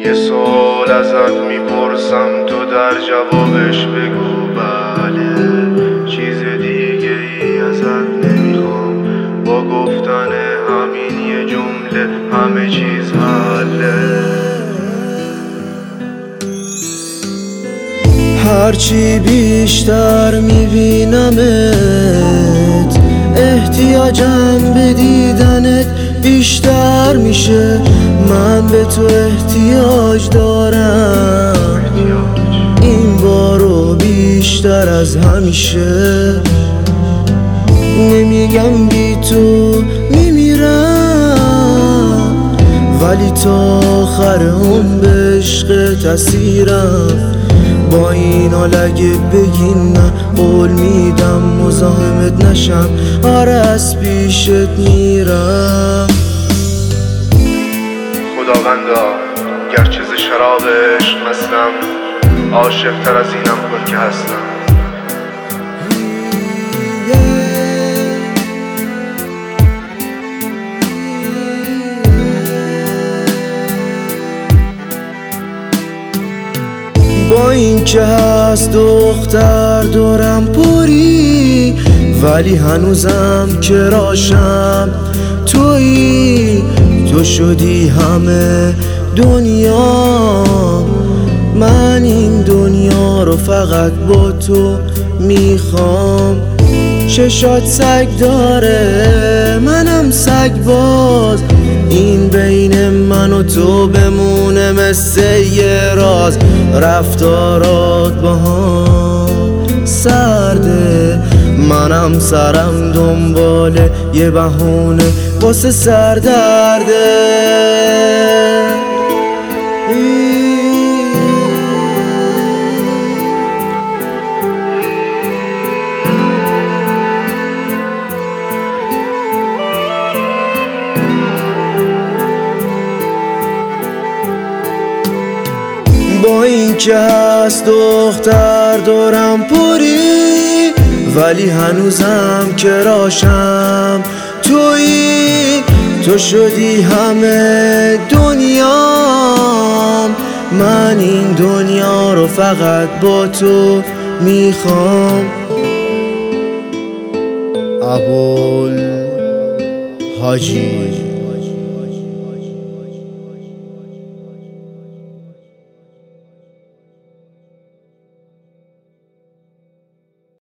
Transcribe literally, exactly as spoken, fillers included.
یه سوال ازت میپرسم تو در جوابش بگو بله. چیز دیگه ای ازت نمیخوام، با گفتن همین یه جمله همه چیز حله. هرچی بیشتر میبینمت احتیاجم به دیدنت بیشتر میشه. من به تو احتیاج دارم این بارو بیشتر از همیشه. نمیگم بی تو میمیرم، ولی تا آخر هم به عشق تسیرم. با این حال اگه بگی نه قول میدم مزاحمت نشم، آره از پیشت میرم. خداوندا گرچه ز شراب عشق مستم، عاشق تر از اینم کن که هستم. با این که هست دختر دارم پوری، ولی هنوزم کراشم تویی. تو شدی همه دنیا، من این دنیا رو فقط با تو میخوام. چشات سگ داره منم سگ باز، این بین من و تو بمونه مثل یه راز. رفتارات با هم سرده، منم سرم دنباله یه بهونه واسه سردرده. با این که هست دختر دارم پوری، ولی هنوزم کراشم تویی. تو شدی همه دنیام، من این دنیا رو فقط با تو میخوام. ابوالحاجی